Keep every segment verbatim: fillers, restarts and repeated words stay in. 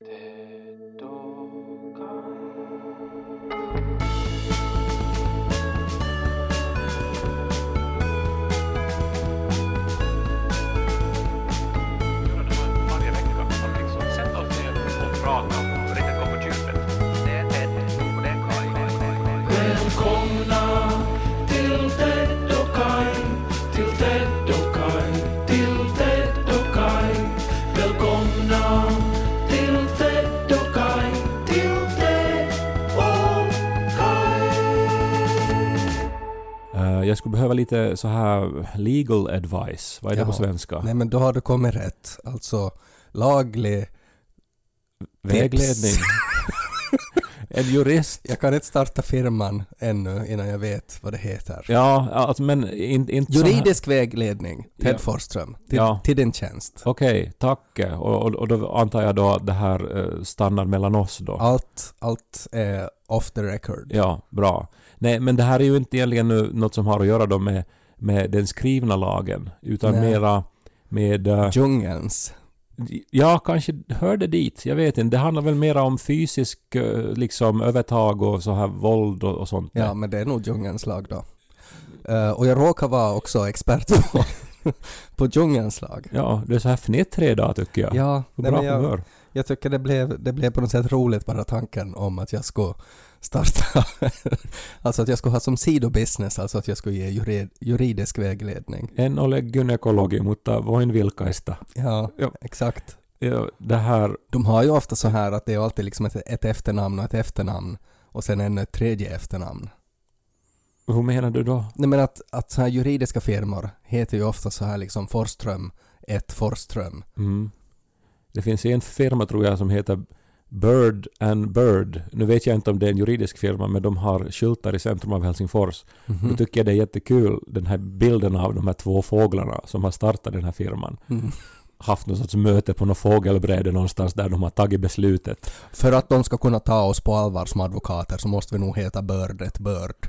Välkomna till Ted och Kai, till Ted och Kai, till Ted och Kai. Välkomna till Ted och Kai, till Ted och Kai. Uh, jag skulle behöva lite så här legal advice. Vad är det Jaha. på svenska? Nej, men då har du kommit rätt. Alltså laglig Vägledning. tips. En jurist. Jag kan inte starta firman ännu innan jag vet vad det heter. Ja, alltså, men in, inte så här- Juridisk vägledning, Ted Ja. Forsström, till, Ja. till din tjänst. Okej, tack. Och, och, och då antar jag då att det här eh, stannar mellan oss då. Allt, allt är off the record. Ja, bra. Nej, men det här är ju inte egentligen nu något som har att göra då med, med den skrivna lagen, utan Nej. mera med... eh, Djungelns. ja, kanske hörde dit. Jag vet inte. Det handlar väl mera om fysisk eh, liksom övertag och så här våld och, och sånt. Ja, men det är nog djungelns lag då. Uh, och jag råkar vara också expert på, på djungelns lag. Ja, det är så här fnittrig idag tycker jag. Ja, Hur nej, bra men jag, humör. jag tycker det blev, det blev på något sätt roligt bara tanken om att jag skulle starta, alltså att jag skulle ha som sidobusiness, alltså att jag skulle ge jurid, juridisk vägledning. En ole gynekologi, mutta voin vilkaista. Ja, Ja. exakt. Ja, det här... De har ju ofta så här att det är alltid liksom ett, ett efternamn och ett efternamn och sen ännu ett tredje efternamn. Hur menar du då? Nej, men att, att så här juridiska firmor heter ju ofta så här liksom Forsström, ett Forsström. Mm. Det finns en firma tror jag som heter Bird and Bird. Nu vet jag inte om det är en juridisk firma, men de har skyltar i centrum av Helsingfors. Mhm. Då tycker jag det är jättekul, den här bilden av de här två fåglarna som har startat den här firman. Mm. Haft något sorts möte på någon fågelbräde någonstans där de har tagit beslutet. För att de ska kunna ta oss på allvar som advokater så måste vi nog heta Bird, ett Bird.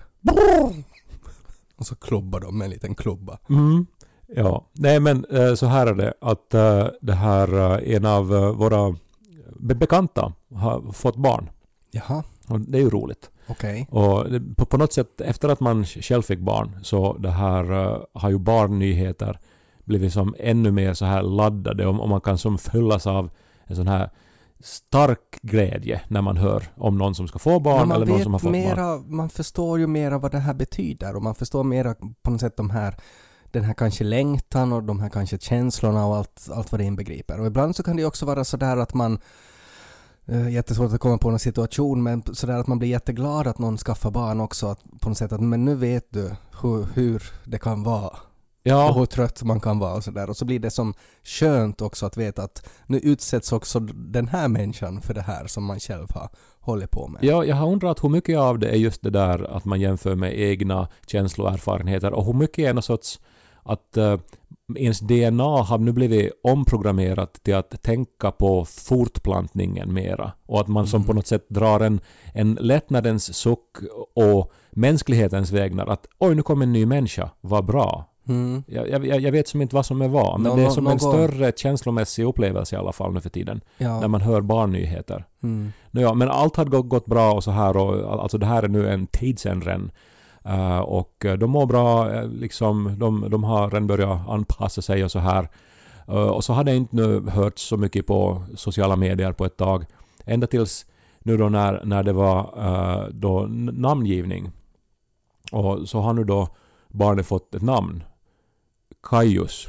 Och så klubbar de med en liten klubba. Mm. Ja, nej men eh, så här är det att eh, det här eh, en av eh, våra be- bekanta har fått barn. Jaha, Och det är ju roligt. okej. Och det, på, på något sätt efter att man själv fick barn så det här eh, har ju barnnyheter blivit som ännu mer så här laddade och, och man kan som fyllas av en sån här stark glädje när man hör om någon som ska få barn Men man eller någon vet som har fått barn. mera, man förstår ju mera vad det här betyder och man förstår mera på något sätt de här, den här kanske längtan och de här kanske känslorna och allt, allt vad det inbegriper. Och ibland så kan det ju också vara sådär att man Uh, jättesvårt att komma på någon situation, men sådär att man blir jätteglad att någon skaffar barn också, att på något sätt att men nu vet du hur, hur det kan vara och Ja, hur trött man kan vara och sådär, och så blir det som skönt också att veta att nu utsätts också den här människan för det här som man själv har hållit på med. ja, jag har undrat hur mycket av det är just det där att man jämför med egna känsloerfarenheter och hur mycket är något sorts att uh, ens D N A har nu blivit omprogrammerat till att tänka på fortplantningen mera och att man som Mm. på något sätt drar en, en lättnadens suck och mänsklighetens vägnar att oj, nu kommer en ny människa, vad bra. Mm. Jag, jag, jag vet som inte vad som är vad, men Nå- det är nå- som en något- större känslomässig upplevelse i alla fall nu för tiden Ja. när man hör barnnyheter. Mm. Nå ja, men allt hade gått, gått bra och så här och alltså det här är nu en tidsenren. Uh, och de mår bra, uh, liksom, de, de har redan börjat anpassa sig och så här. Uh, och så hade jag inte nu hört så mycket på sociala medier på ett tag. Ända tills nu då när, när det var uh, då n- namngivning. Och så har nu då barnet fått ett namn. Kaius.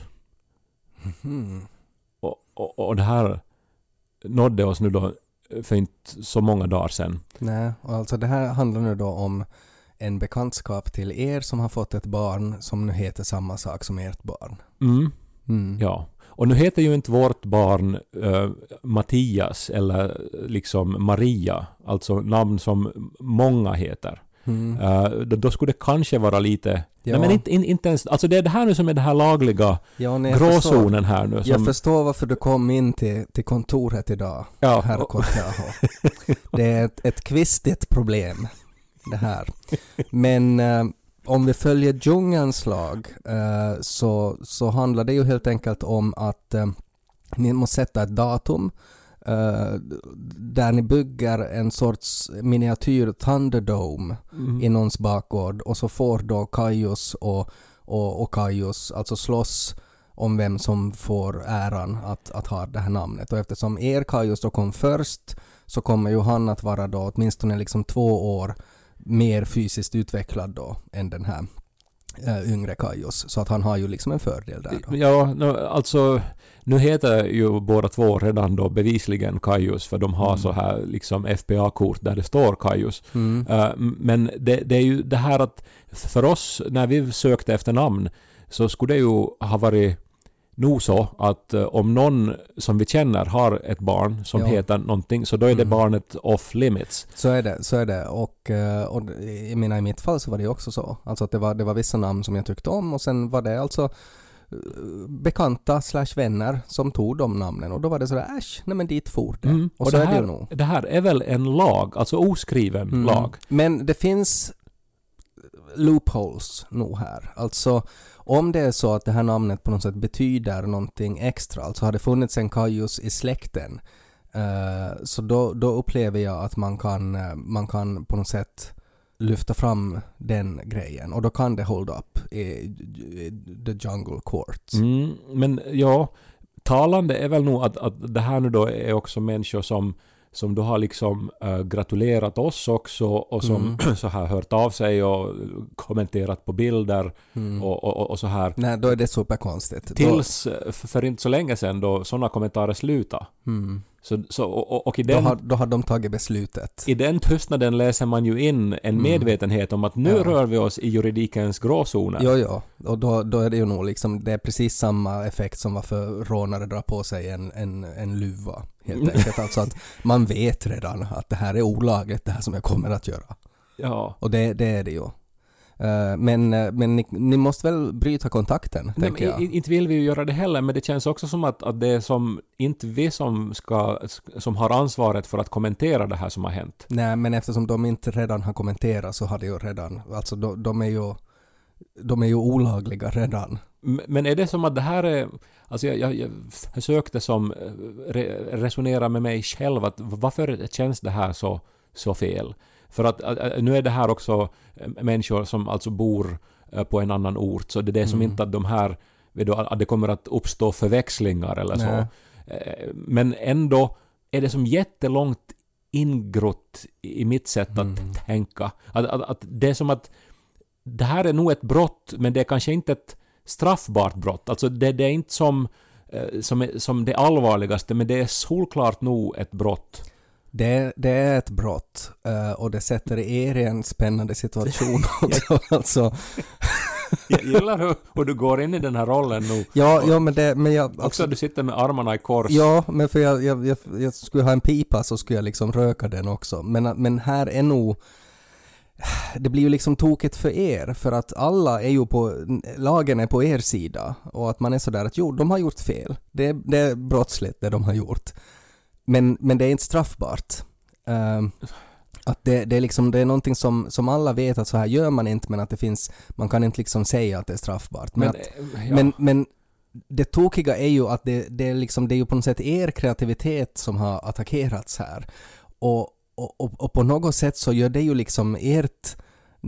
Mm. Och, och, och det här nådde oss nu då för inte så många dagar sedan. Nej, och alltså det här handlar nu då om en bekantskap till er som har fått ett barn som nu heter samma sak som ert barn. Mm. Mm. Ja, och nu heter ju inte vårt barn uh, Mattias eller liksom Maria, alltså namn som många heter. Mm. Uh, då, då skulle det kanske vara lite... Ja. Nej, men inte, in, inte ens... Alltså det är det här nu som är det här lagliga Ja, nej, jag förstår. gråzonen här nu. Som, Jag förstår varför du kom in till, till kontoret idag, Ja, herr och- Korteaho. Det är ett, ett kvistigt problem, det här. Men eh, om vi följer djungelns lag eh, så, så handlar det ju helt enkelt om att eh, ni måste sätta ett datum uh, där ni bygger en sorts miniatyr Thunderdome mm. i någons bakgård och så får då Kaius och, och, och Kaius alltså slåss om vem som får äran att, att ha det här namnet. Och eftersom er Kaius då kom först så kommer ju han att vara då åtminstone liksom två år mer fysiskt utvecklad då än den här äh, yngre Kaius. Så att han har ju liksom en fördel där då. Ja, no, alltså nu heter ju båda två redan då bevisligen Kaius för de har mm. så här liksom F P A-kort där det står Kaius. Mm. Uh, men det, det är ju det här att för oss när vi sökte efter namn så skulle det ju ha varit nog så att uh, om någon som vi känner har ett barn som ja. heter någonting så då är det mm. barnet off limits. Så är det, så är det. Och, och jag menar, i mitt fall så var det också så. Alltså att det var, det var vissa namn som jag tyckte om och sen var det alltså bekanta slash vänner som tog de namnen och då var det sådär äsch, nej men dit for det. Mm. Och, och så det, här, är det, nog. det här är väl en lag, alltså oskriven mm. lag. Men det finns loopholes nog här. Alltså om det är så att det här namnet på något sätt betyder någonting extra, alltså har det funnits en Kaius i släkten uh, så då, då upplever jag att man kan, uh, man kan på något sätt lyfta fram den grejen och då kan det hold up i, i the jungle court. Mm, men ja, talande är väl nog att, att det här nu då är också människor som som då har liksom äh, gratulerat oss också och som mm. så här hört av sig och kommenterat på bilder mm. och, och, och så här. Nej, då är det superkonstigt. Tills då... för inte så länge sedan då sådana kommentarer slutar. Mm. Så, så, och, och i den, då, har, då har de tagit beslutet. I den tystnaden läser man ju in en medvetenhet mm. om att nu ja. rör vi oss i juridikens gråzoner. Ja, ja. Och då, då är det ju nog liksom, det är precis samma effekt som varför rånare drar på sig en, en, en luva. Helt enkelt. Alltså att man vet redan att det här är olagligt, det här som jag kommer att göra. Ja. Och det, det är det ju. Uh, men men ni, ni måste väl bryta kontakten, Nej, tänker jag. Inte vill vi ju göra det heller, men det känns också som att, att det är som inte vi som, ska, som har ansvaret för att kommentera det här som har hänt. Nej, men eftersom de inte redan har kommenterat så har det ju redan, alltså de, de är ju de är ju olagliga redan. Men är det som att det här är, alltså jag, jag, jag försökte som re, resonera med mig själv att varför känns det här så, så fel? För att nu är det här också människor som alltså bor på en annan ort, så det är det som mm. inte att de här, att det kommer att uppstå förväxlingar eller så. Nej. Men ändå är det som jättelångt ingrott i mitt sätt att mm. tänka. Att, att, att det är som att det här är nog ett brott, men det är kanske inte ett straffbart brott. Alltså det, det är inte som, som, är, som det allvarligaste, men det är solklart nog ett brott. Det, det är ett brott uh, och det sätter er i en spännande situation också. Alltså. Jag gillar hur, hur du går in i den här rollen nu. Ja, ja men det... Men jag, också alltså, du sitter med armarna i kors. Ja, men för jag, jag, jag, jag skulle ha en pipa så skulle jag liksom röka den också. Men, men här är nog... Det blir ju liksom tokigt för er, för att alla är ju på... Lagen är på er sida och att man är sådär att jo, de har gjort fel. Det, det är brottsligt det de har gjort. Men, men det är inte straffbart. Uh, att det, det, är liksom, det är någonting som, som alla vet att så här gör man inte, men att det finns, man kan inte liksom säga att det är straffbart. Men, men, att, ja. men, men det tokiga är ju att det, det, är liksom, det är ju på något sätt er kreativitet som har attackerats här. Och, och, och, och på något sätt så gör det ju liksom ert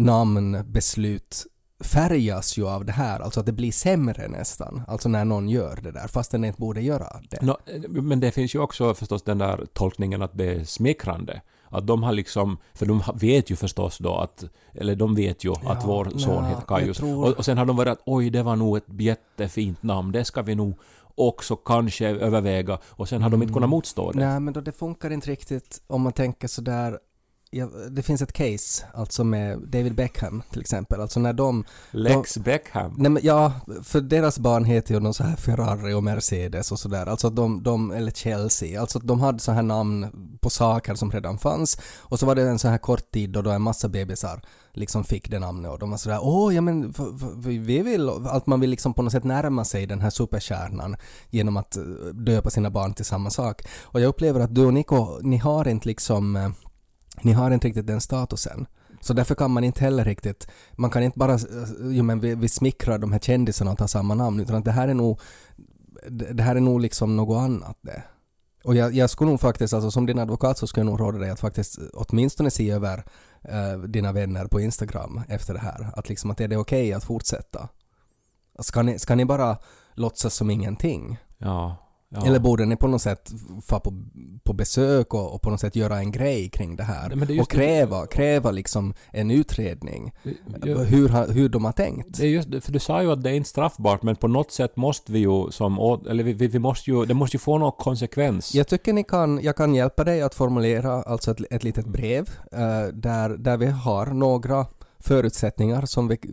namnbeslut färgas ju av det här, alltså att det blir sämre nästan, alltså när någon gör det där fast den inte borde göra det. No, men det finns ju också förstås den där tolkningen att det är smickrande, att de har liksom, för de vet ju förstås då att, eller de vet ju ja, att vår son heter Kaius tror... och, och sen har de varit att oj, det var nog ett jättefint namn, det ska vi nog också kanske överväga, och sen har mm. de inte kunnat motstå det. Nej, men då det funkar inte riktigt om man tänker så där. Ja, det finns ett case alltså med David Beckham till exempel, alltså när de Lex de, Beckham. Nej, men ja, för deras barn heter ju någon så här Ferrari och Mercedes och sådär, alltså de, de eller Chelsea, alltså de hade så här namn på saker som redan fanns, och så var det en så här kort tid då, då en massa bebisar liksom fick det namnet och de var sådär, åh ja men f- f- vi vill, att man vill liksom på något sätt närma sig den här superkärnan genom att döpa sina barn till samma sak, och jag upplever att du och Nico, ni har inte liksom Ni har inte riktigt den statusen. Så därför kan man inte heller riktigt, man kan inte bara, jo men vi, vi smickrar de här kändisarna och tar samma namn, utan att det här är nog, det här är nog liksom något annat det. Och jag, jag skulle nog faktiskt, alltså som din advokat så skulle jag nog råda dig att faktiskt åtminstone se över uh, dina vänner på Instagram efter det här. Att liksom att är det okej okay att fortsätta? Ska ni, ska ni bara låtsas som ingenting? Ja. Ja. Eller borde ni på något sätt få på, på besök och, och på något sätt göra en grej kring det här? Men det är och kräva, kräva liksom en utredning. Ja. Hur, hur de har tänkt. Det är just, för du sa ju att det är inte straffbart, men på något sätt måste vi ju som, eller vi, vi måste ju, det måste ju få någon konsekvens. Jag tycker ni kan, jag kan hjälpa dig att formulera alltså ett, ett litet brev uh, där, där vi har några förutsättningar som vi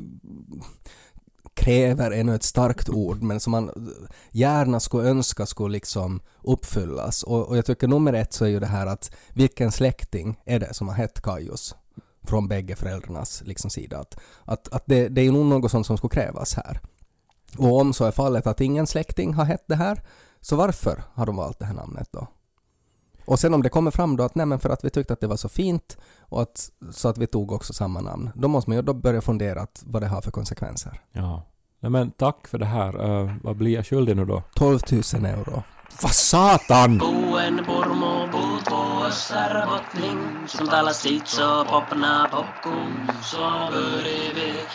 kräver ännu ett starkt ord, men som man gärna skulle önska skulle liksom uppfyllas. Och, och jag tycker nummer ett så är ju det här att vilken släkting är det som har hett Kajus från bägge föräldrarnas liksom sida. Att, att, att det, det är ju nog något sånt som skulle krävas här. Och om så är fallet att ingen släkting har hett det här, så varför har de valt det här namnet då? Och sen om det kommer fram då att nej men för att vi tyckte att det var så fint och att, så att vi tog också samma namn, då måste man ju då börja fundera att vad det har för konsekvenser. Ja. Nej, men tack för det här. Uh, vad blir jag skyldig nu då? tolv tusen euro. Vad satan! Buen purmu puut vuossar botning, som talas itso popna popkuun, så börjar vi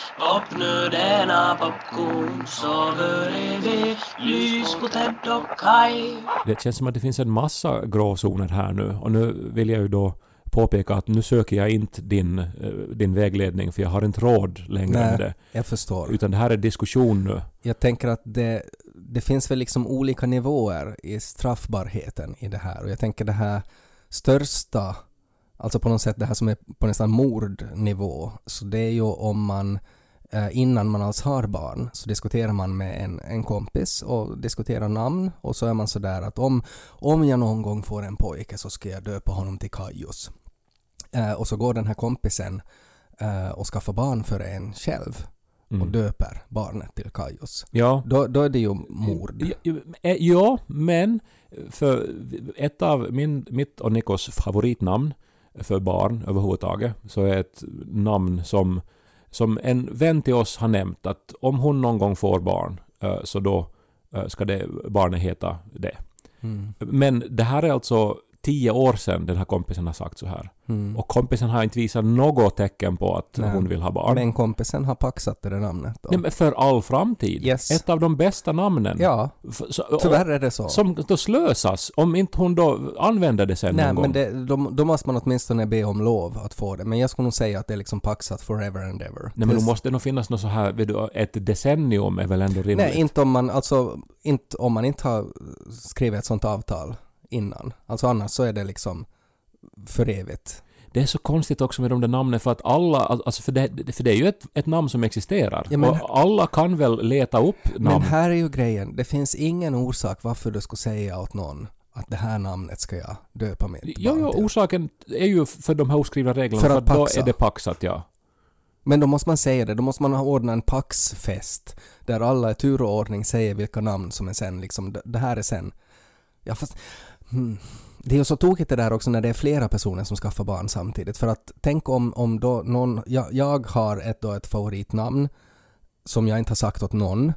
popnödena popkuun, så börjar vi lys på Ted och Kai. Det känns som att det finns en massa gråzoner här nu, och nu vill jag ju då påpeka att nu söker jag inte din, din vägledning, för jag har inte råd längre Nej, med det. Jag förstår. Utan det här är diskussion nu. Jag tänker att det, det finns väl liksom olika nivåer i straffbarheten i det här. Och jag tänker det här största, alltså på något sätt det här som är på nästan mordnivå, så det är ju om man innan man alls har barn så diskuterar man med en, en kompis och diskuterar namn, och så är man så där att om, om jag någon gång får en pojke så ska jag döpa honom till Kajus. Eh, och så går den här kompisen eh, och skaffar barn för en själv mm. och döper barnet till Kajus. Ja. Då, då är det ju mord. Ja, ja, men för ett av min, mitt och Nikos favoritnamn för barn överhuvudtaget så är ett namn som Som en vän till oss har nämnt, att om hon någon gång får barn så då ska det barnet heta det. Mm. Men det här är alltså tio år sedan den här kompisen har sagt så här. Mm. Och kompisen har inte visat något tecken på att Nej. hon vill ha barn. Men kompisen har paxat det där namnet då. Nej, men för all framtid. Yes. Ett av de bästa namnen. Ja, så, tyvärr är det så. Som då slösas om inte hon då använder det sen Nej, någon men gång. det, då, då måste man åtminstone be om lov att få det. Men jag skulle nog säga att det är liksom paxat forever and ever. Nej, men då måste det nog finnas något så här, vet du, ett decennium är väl ändå rimligt. Nej, inte om man, alltså, inte om man inte har skrivit ett sånt avtal innan. Alltså annars så är det liksom för evigt. Det är så konstigt också med de där namnen, för att alla, alltså för det, för det är ju ett, ett namn som existerar. Ja, men, och alla kan väl leta upp namn. Men här är ju grejen, det finns ingen orsak varför du skulle säga åt någon att det här namnet ska jag döpa mitt barn Ja, ja, orsaken är ju för de här oskrivna reglerna, för att, för att då är det paxat, ja. Men då måste man säga det, då måste man ordna en paxfest där alla i tur och ordning säger vilka namn som är sen, liksom, det här är sen. Ja, fast... Hmm. Det är ju så tokigt det där också när det är flera personer som skaffar barn samtidigt. För att tänk om, om då någon... Jag, jag har ett, då ett favoritnamn som jag inte har sagt åt någon.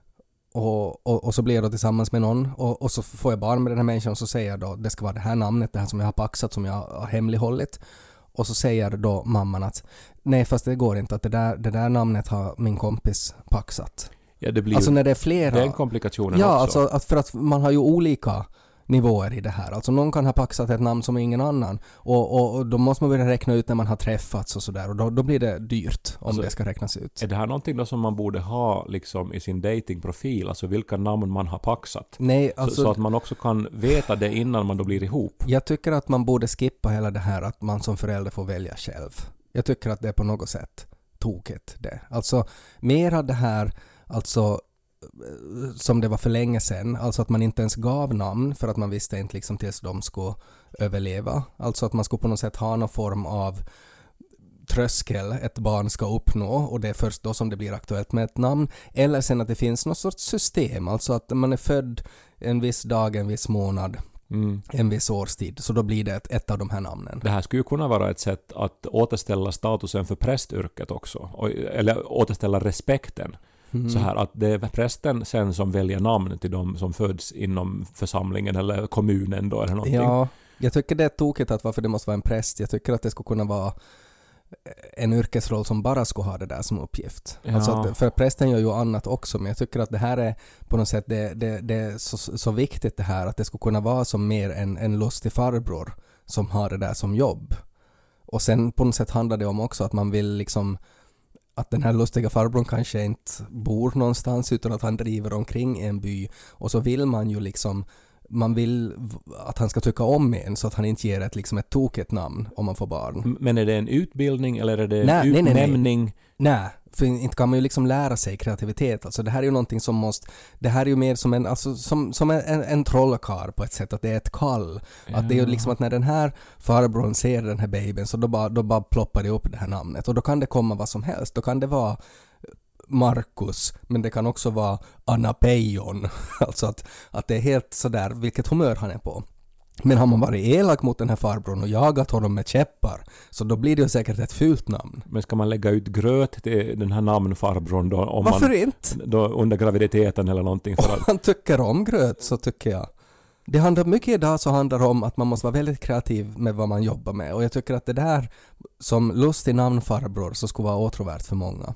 Och, och, och så blir jag då tillsammans med någon. Och, och så får jag barn med den här människan och så säger jag då det ska vara det här namnet, det här som jag har paxat, som jag har hemlighållit. Och så säger då mamman att nej, fast det går inte, att det där, det där namnet har min kompis paxat. Ja, det blir alltså ju, när det är flera... Den komplikationen ja, också. alltså att för att man har ju olika nivåer i det här. Alltså någon kan ha paxat ett namn som ingen annan. Och, och, och då måste man börja räkna ut när man har träffats och sådär. Och då, då blir det dyrt om alltså, det ska räknas ut. Är det här någonting då som man borde ha liksom i sin datingprofil? Alltså vilka namn man har paxat? Nej, alltså, så, så att man också kan veta det innan man då blir ihop. Jag tycker att man borde skippa hela det här att man som förälder får välja själv. Jag tycker att det är på något sätt tokigt det. Alltså mer av det här, alltså som det var för länge sedan, alltså att man inte ens gav namn för att man visste inte liksom tills de skulle överleva. Alltså att man skulle på något sätt ha någon form av tröskel ett barn ska uppnå, och det är först då som det blir aktuellt med ett namn. Eller sen att det finns något sorts system, alltså att man är född en viss dag, en viss månad, mm. en viss årstid, så då blir det ett, ett av de här namnen. Det här skulle ju kunna vara ett sätt att återställa statusen för prästyrket också, eller återställa respekten. Mm. Så här att det är prästen sen som väljer namn till de som föds inom församlingen eller kommunen då eller någonting. Ja, jag tycker det är tokigt att varför det måste vara en präst. Jag tycker att det skulle kunna vara en yrkesroll som bara skulle ha det där som uppgift. Ja. Alltså att, för prästen gör ju annat också, men jag tycker att det här är på något sätt det, det, det är så, så viktigt det här att det skulle kunna vara som mer en, en lustig farbror som har det där som jobb. Och sen på något sätt handlar det om också att man vill liksom att den här lustiga farbrorn kanske inte bor någonstans utan att han driver omkring en by, och så vill man ju liksom man vill att han ska tycka om en så att han inte ger ett, liksom ett tokigt namn om man får barn. Men är det en utbildning eller är det en nej, utnämning? Nej, nej. nej, för inte kan man ju liksom lära sig kreativitet. Alltså det här är ju någonting som måste, det här är ju mer som en, alltså som, som en, en trollkarl på ett sätt, att det är ett kall. Ja. Att det är ju liksom att när den här farbrorn ser den här babyn så då bara, då bara ploppar det upp det här namnet. Och då kan det komma vad som helst. Då kan det vara Markus, men det kan också vara Anna Peijon. Alltså att, att det är helt sådär vilket humör han är på. Men har man varit elak mot den här farbrorn och jagat honom med käppar, så då blir det ju säkert ett fult namn. Men ska man lägga ut gröt till den här namnfarbrorn då? Om Varför man, inte? Då under graviditeten eller någonting? För Om att... man tycker om gröt så tycker jag. Det handlar mycket idag så handlar det om att man måste vara väldigt kreativ med vad man jobbar med. Och jag tycker att det där som lustig namnfarbror så skulle vara åtråvärt för många.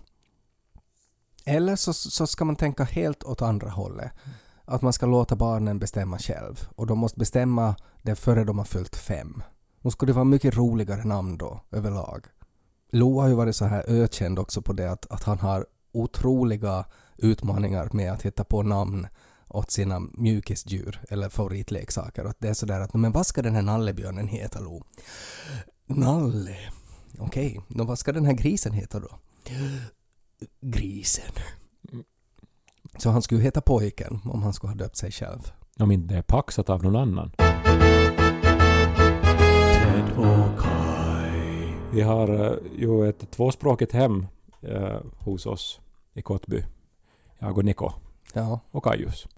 Eller så, så ska man tänka helt åt andra hållet. Att man ska låta barnen bestämma själv. Och de måste bestämma det före de har fyllt fem. Och skulle det vara mycket roligare namn då överlag. Lo har ju varit så här ökänd också på det att, att han har otroliga utmaningar med att hitta på namn åt sina mjukisdjur eller favoritleksaker. Och det är sådär att, men vad ska den här nallebjörnen heta, Lo? Nalle. Okej, okay. Vad ska den här grisen heta då? Grisen. Så han skulle heta pojken om han skulle ha döpt sig själv. Om inte det är paxat av någon annan. Ted och Kai. Vi har uh, ju ett tvåspråkigt hem uh, hos oss i Kottby. Jag och Niko. Ja. Och Kajus.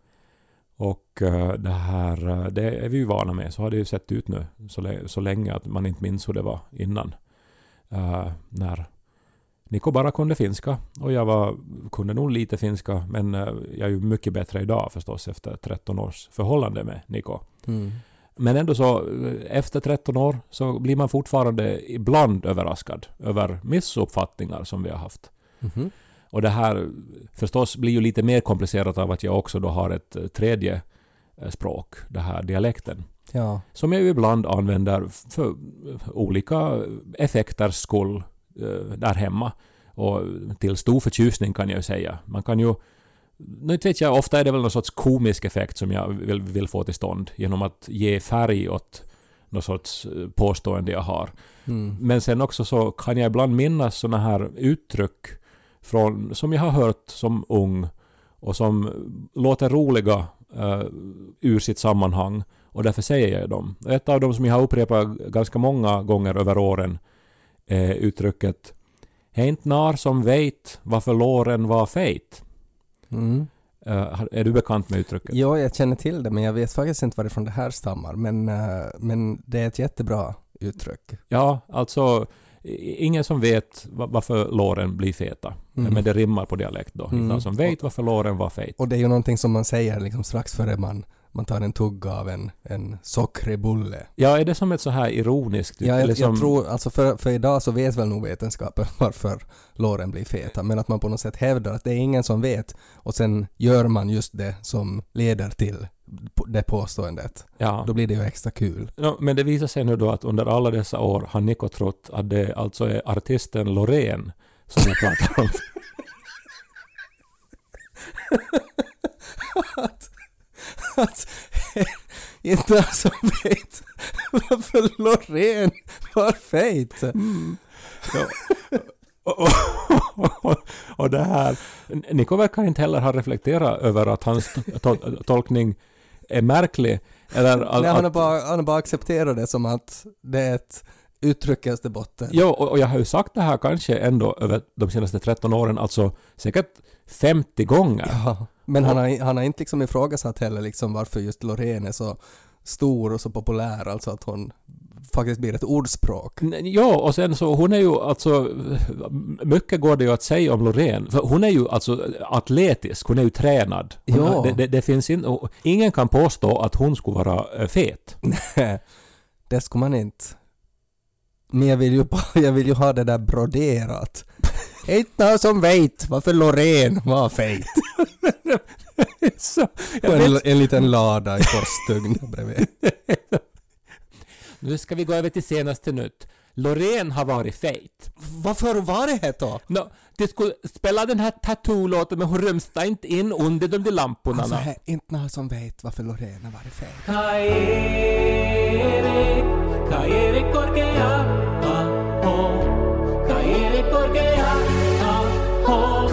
Och uh, det här, uh, det är vi ju vana med. Så har det ju sett ut nu så, l- så länge att man inte minns hur det var innan. Uh, när Niko bara kunde finska och jag var, kunde nog lite finska, men uh, jag är ju mycket bättre idag förstås efter tretton års förhållande med Niko. Mm. Men ändå så efter tretton år så blir man fortfarande ibland överraskad över missuppfattningar som vi har haft. Mm-hmm. Och det här förstås blir ju lite mer komplicerat av att jag också då har ett tredje språk, det här dialekten. Ja. Som jag ju ibland använder för olika effekters skull där hemma. Och till stor förtjusning kan jag ju säga. Man kan ju, nu vet jag, ofta är det väl någon sorts komisk effekt som jag vill, vill få till stånd genom att ge färg åt någon sorts påstående jag har. Mm. Men sen också så kan jag ibland minnas såna här uttryck från, som jag har hört som ung och som låter roliga uh, ur sitt sammanhang, och därför säger jag dem. Ett av dem som jag har upprepat ganska många gånger över åren är uttrycket "Hej inte nar som vet varför låren var fejt". Mm. Uh, är du bekant med uttrycket? Ja, jag känner till det, men jag vet faktiskt inte varifrån det här stammar. Men, uh, men det är ett jättebra uttryck. Ja, alltså ingen som vet varför låren blir feta. Mm. Men det rimmar på dialekt då. Mm. Ingen som vet varför låren var fet. Och det är ju någonting som man säger liksom strax före man, man tar en tugga av en, en sockrig bulle. Ja, är det som ett så här ironiskt? Ja, jag, eller som... jag tror, alltså för, för idag så vet väl nog vetenskapen varför låren blir feta. Men att man på något sätt hävdar att det är ingen som vet. Och sen gör man just det som leder till det påståendet. Ja. Då blir det ju extra kul. No, men det visar sig nu då att under alla dessa år har Niko trott att det alltså är artisten Loreen som jag pratar om. att, att inte som vet varför Loreen var fejt. Mm. Ja. Och, och, och, och det här, Niko verkar inte heller ha reflekterat över att hans to- tolkning är märklig. Eller att, Nej, han har bara, han har bara accepterat det som att det är ett uttryckaste botten. Ja, och, och jag har ju sagt det här kanske ändå över de senaste tretton åren, alltså säkert femtio gånger. Ja, men han har, han har inte liksom ifrågasatt heller liksom varför just Loreen är så stor och så populär, alltså att hon faktiskt blir ett ordspråk. Ja, och sen så hon är ju alltså, mycket går det ju att säga om Loreen, för hon är ju alltså atletisk, hon är ju tränad. Hon, Ja. det, det, det finns in, ingen kan påstå att hon skulle vara äh, fet. Det ska man inte. Men jag vill ju, jag vill ju ha det där broderat. Inte någon som vet varför Loreen var fet. Så, Och en, en liten lada i korstugn bredvid. Nu ska vi gå över till senaste nytt. Loreen har varit fet. Varför var det här då? No, det skulle spela den här tattoo-låten, men hon rymstade inte in under de där lamporna. Alltså, här, inte någon som vet varför Loreen har varit fet. Kairi, Kairi korkea, aho. Kairi korkea, aho.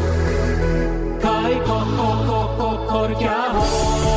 Kai koko koko korkea, aho.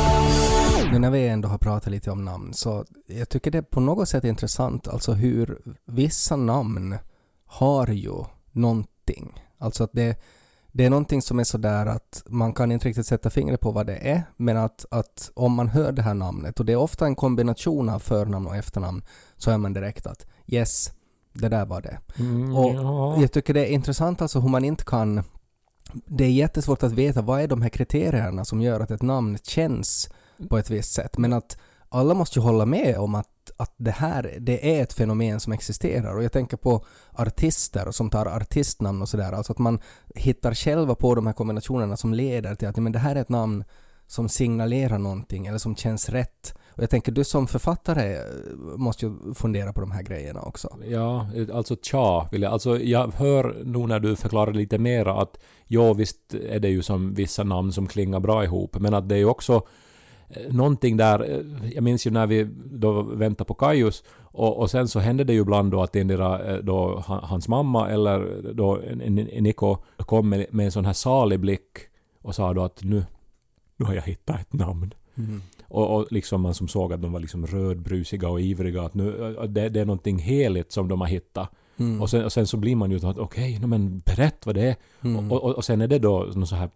Nu när vi ändå har pratat lite om namn, så jag tycker det är på något sätt intressant, alltså hur vissa namn har ju någonting. Alltså att det, det är någonting som är sådär att man kan inte riktigt sätta fingret på vad det är, men att, att om man hör det här namnet, och det är ofta en kombination av förnamn och efternamn, så är man direkt att yes, det där var det. Mm, och ja. jag tycker det är intressant alltså hur man inte kan, det är jättesvårt att veta vad är de här kriterierna som gör att ett namn känns på ett visst sätt, men att alla måste ju hålla med om att, att det här det är ett fenomen som existerar. Och jag tänker på artister som tar artistnamn och sådär, alltså att man hittar själva på de här kombinationerna som leder till att men det här är ett namn som signalerar någonting eller som känns rätt. Och jag tänker du som författare måste ju fundera på de här grejerna också. Ja, alltså tja, vill jag. Alltså jag hör nog när du förklarar lite mera att ja, visst är det ju som vissa namn som klingar bra ihop, men att det är ju också någonting där, jag minns ju när vi då väntade på Kajus och, och sen så hände det ju ibland då att endera då hans mamma eller då Niko kom med, med en sån här salig blick och sa då att nu, nu har jag hittat ett namn. Mm. Och, och liksom man som såg att de var liksom rödbrusiga och ivriga, att nu, det, det är någonting heligt som de har hittat. Mm. Och, sen, och sen så blir man ju att okej, okay, men berätt vad det är. Mm. Och, och, och sen är det då någon så här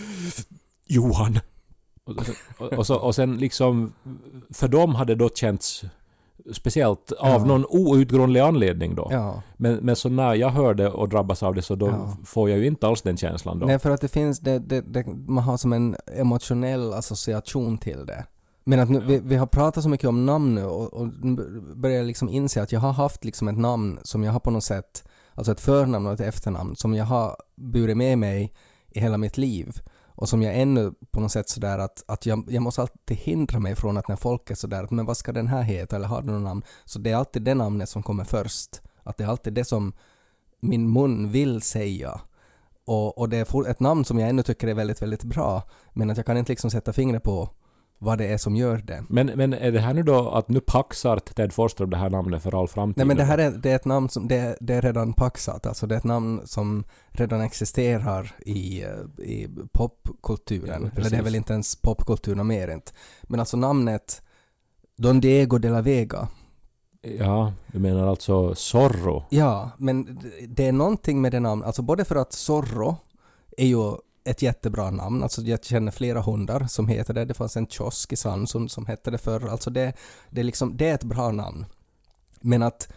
Johan. Och, och, och, så, och sen liksom för dem hade det då känts speciellt av ja. någon outgrundlig anledning då. Ja. Men, men så när jag hör det och drabbas av det så då ja. får jag ju inte alls den känslan då. Nej, för att det finns det, det, det, man har som en emotionell association till det. Men att nu, ja. vi, vi har pratat så mycket om namn nu och, och börjar liksom inse att jag har haft liksom ett namn som jag har på något sätt, alltså ett förnamn och ett efternamn som jag har burit med mig i hela mitt liv. Och som jag ännu på något sätt sådär att, att jag, jag måste alltid hindra mig från att när folk är sådär att men vad ska den här heta eller har den någon namn? Så det är alltid det namnet som kommer först. Att det är alltid det som min mun vill säga. Och, och det är ett namn som jag ännu tycker är väldigt, väldigt bra. Men att jag kan inte liksom sätta fingret på vad det är som gör det. Men, men är det här nu då att nu paxar Ted Forsström det här namnet för all framtid? Nej, men det här är, det är ett namn som det, det är redan paxat. Alltså det är ett namn som redan existerar i, i popkulturen. Ja, eller det är väl inte ens popkulturen mer inte. Men alltså namnet Don Diego de la Vega. Ja, du menar alltså Zorro? Ja, men det är någonting med det namnet. Alltså både för att Zorro är ju ett jättebra namn. Alltså jag känner flera hundar som heter det. Det fanns en kiosk i Sandsund som hette det förr. Alltså det, det, är liksom, det är ett bra namn. Men att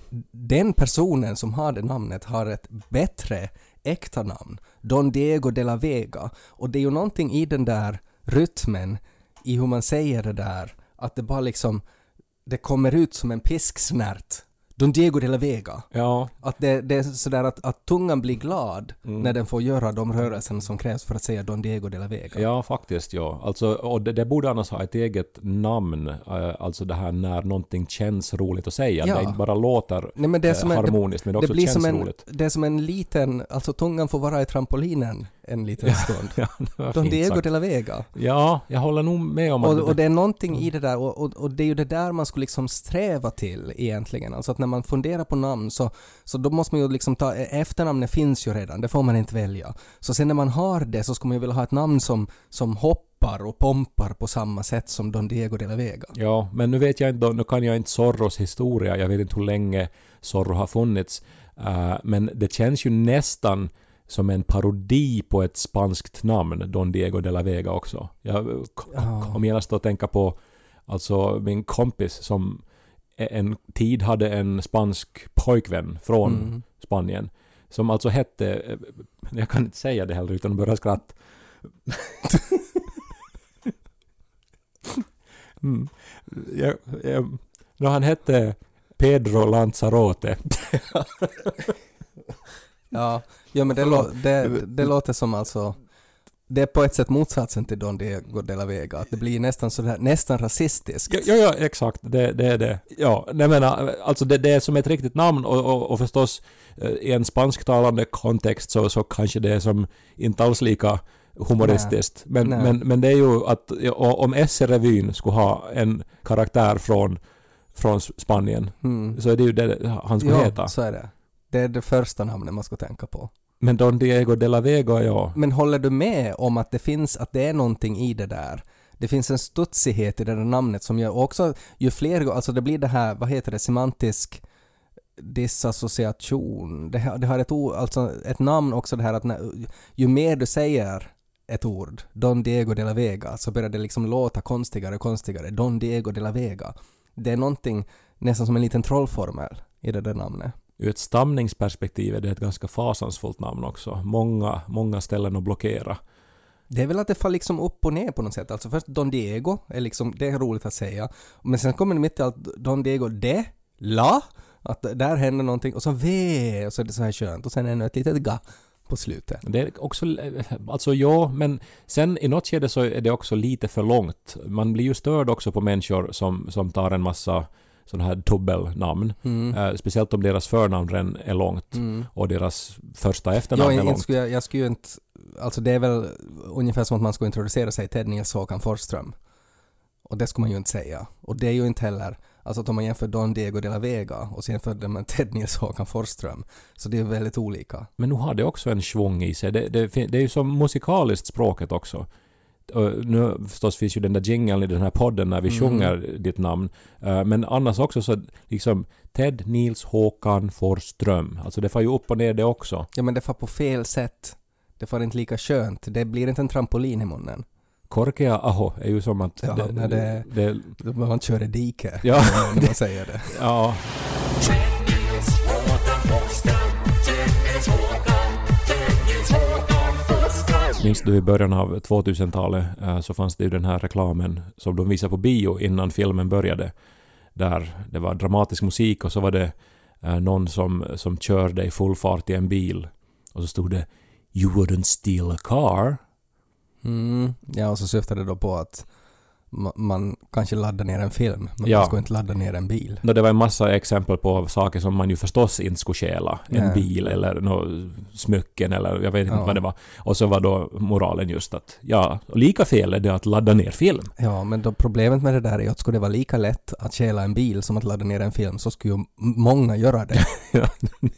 den personen som har det namnet har ett bättre äkta namn. Don Diego de la Vega. Och det är ju någonting i den där rytmen, i hur man säger det där, att det bara liksom, det kommer ut som en pisksnärt. Don Diego de la Vega. Ja. Att det, det är sådär att, att tungan blir glad mm. när den får göra de rörelser som krävs för att säga Don Diego de la Vega. Ja, faktiskt, ja. Alltså, och det, det borde annars ha ett eget namn. Alltså det här när någonting känns roligt att säga. Ja. Det inte bara låter Nej, men det är som eh, harmoniskt, en, det, men det också det blir känns som en, roligt. Det är som en liten, alltså tungan får vara i trampolinen en liten ja, stund. Ja, Don Diego sagt. de la Vega. Ja, jag håller nog med om och, att... Det, och det är någonting i det där, och, och, och det är ju det där man skulle liksom sträva till egentligen. Alltså att när man funderar på namn så, så då måste man ju liksom ta, efternamnet finns ju redan, det får man inte välja. Så sen när man har det så ska man ju vilja ha ett namn som, som hoppar och pompar på samma sätt som Don Diego de la Vega. Ja, men nu vet jag inte, nu kan jag inte Zorros historia, jag vet inte hur länge Zorro har funnits, uh, men det känns ju nästan som en parodi på ett spanskt namn, Don Diego de la Vega också. Jag kom genast att tänka på alltså min kompis som en tid hade en spansk pojkvän från Mm. Spanien som alltså hette, jag kan inte säga det heller utan att börja skratta. mm. jag, jag, no, han hette Pedro Lanzarote. Ja, ja men det, lå, det, det låter som alltså det är på ett sätt motsatsen till Don Diego de la Vega. Att det blir nästan sådär, nästan rasistiskt. Ja, ja, ja exakt. Det, det är det. Ja, jag menar, alltså det, det är som ett riktigt namn och, och, och förstås i en spansktalande kontext så, så kanske det är som inte alls lika humoristiskt. Men, men, men det är ju att om S-revyn skulle ha en karaktär från, från Spanien mm. så är det ju det han skulle ja, heta. Så är det. Det är det första namnet man ska tänka på. Men Don Diego de la Vega, ja. Men håller du med om att det finns, att det är någonting i det där? Det finns en studsighet i det där namnet som gör också, ju fler, alltså det blir det här, vad heter det, semantisk disassociation. Det, det har ett ord, alltså ett namn också det här att när, ju mer du säger ett ord, Don Diego de la Vega, så börjar det liksom låta konstigare och konstigare. Don Diego de la Vega. Det är någonting nästan som en liten trollformel i det där namnet. Ur ett stamningsperspektiv är det ett ganska fasansfullt namn också. Många, många ställen att blockera. Det är väl att det faller liksom upp och ner på något sätt. Alltså först Don Diego är liksom, det är roligt att säga. Men sen kommer det mitt i allt Don Diego de la, att där händer någonting och så V och så är det så här skönt och sen ännu ett litet ga på slutet. Det är också, alltså ja, men sen i något skede så är det också lite för långt. Man blir ju störd också på människor som, som tar en massa sådana här dubbelnamn. Mm. Uh, speciellt om deras förnamn är långt mm. och deras första efternamn ja, är långt. Skulle jag, jag skulle ju inte, alltså det är väl ungefär som att man ska introducera sig Ted Nils Håkan Forsström. Och det ska man ju inte säga. Och det är ju inte heller, alltså att om man jämför Don Diego de la Vega och sen jämför med Ted Nils Håkan Forsström. Så det är väldigt olika. Men nu har det också en svung i sig. Det, det, det är ju som musikaliskt språket också. Och nu förstås finns ju den där jingeln i den här podden när vi mm. sjunger ditt namn. Uh, men annars också så liksom Ted Nils Håkan Forsström. Alltså det får ju upp och ner det också. Ja men det får på fel sätt. Det får inte lika skönt. Det blir inte en trampolin i munnen. Korkea aho är ju som att... Ja, det, när det, det, det, man kör i dike. Ja. När man säger det. Ja. Minns du i början av tvåtusentalet så fanns det ju den här reklamen som de visade på bio innan filmen började. Där det var dramatisk musik och så var det någon som, som körde i full fart i en bil. Och så stod det "You wouldn't steal a car". Mm. Ja, och så syftade det då på att ma- man kanske laddar ner en film, men ja. man ska inte ladda ner en bil. Det var en massa exempel på saker som man ju förstås inte skulle stjäla. En Nej. bil eller no, smycken eller jag vet inte ja. vad det var. Och så var då moralen just att ja, lika fel är det att ladda ner film. Ja, men då problemet med det där är att skulle det vara lika lätt att stjäla en bil som att ladda ner en film så skulle ju många göra det. ja,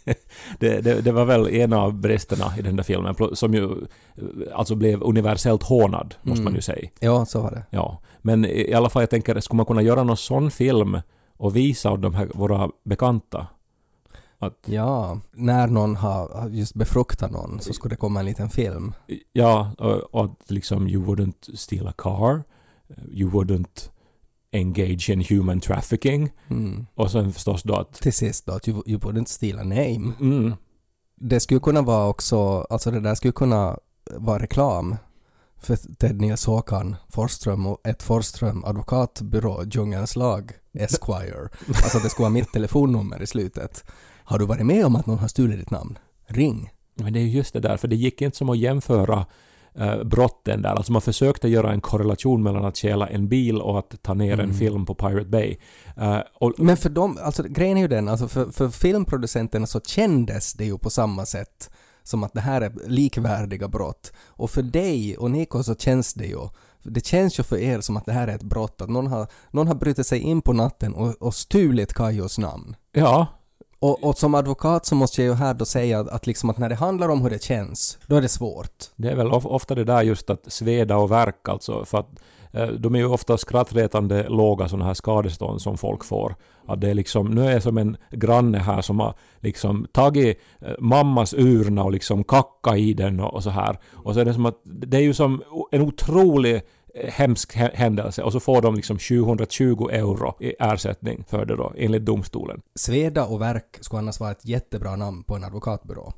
det, det, det var väl en av bristerna i den där filmen som ju alltså blev universellt hånad, måste mm. man ju säga. Ja, så var det. Ja, men i alla fall jag tänker, skulle man kunna göra någon sån film och visa av de här våra bekanta? Att, ja, när någon har just befruktat någon så skulle det komma en liten film. Ja, och, och att liksom you wouldn't steal a car, you wouldn't engage in human trafficking. Mm. Och sen förstås då att... Till sist då, att you, you wouldn't steal a name. Mm. Det skulle kunna vara också, alltså det där skulle kunna vara reklam för Ted Nils Håkan Forsström och ett Forsström advokatbyrå, Djungelns lag, Esquire. Alltså det skulle vara mitt telefonnummer i slutet. Har du varit med om att någon har stulit ditt namn? Ring. Men det är just det där, för det gick inte som att jämföra eh, brotten där. Alltså man försökte göra en korrelation mellan att stjäla en bil och att ta ner mm. en film på Pirate Bay. Uh, och, Men för dem, alltså grejen är ju den, alltså för, för filmproducenterna så kändes det ju på samma sätt som att det här är likvärdiga brott. Och för dig och Nico så känns det ju, det känns ju för er som att det här är ett brott, att någon har, någon har brutit sig in på natten och, och stulit Kajos namn. Ja. Och, och som advokat så måste jag ju här då säga att, att, liksom att när det handlar om hur det känns, då är det svårt. Det är väl ofta det där just att sveda och verka, alltså, för att eh, de är ju ofta skrattretande låga sådana här skadestånd som folk får. Att det är liksom, nu är jag som en granne här som har liksom tagit eh, mammas urna och liksom kacka i den och, och så här. Och så är det som att det är ju som en otrolig hemsk händelse och så får de liksom sjuhundratjugo euro i ersättning för det då, enligt domstolen. Sveda och Verk skulle annars vara ett jättebra namn på en advokatbyrå.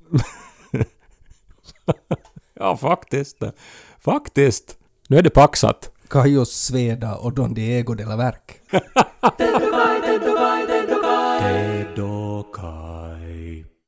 Ja, faktiskt. Faktiskt. Nu är det paxat. Kajos Sveda och Don Diego de la Verk. Ted och Kai.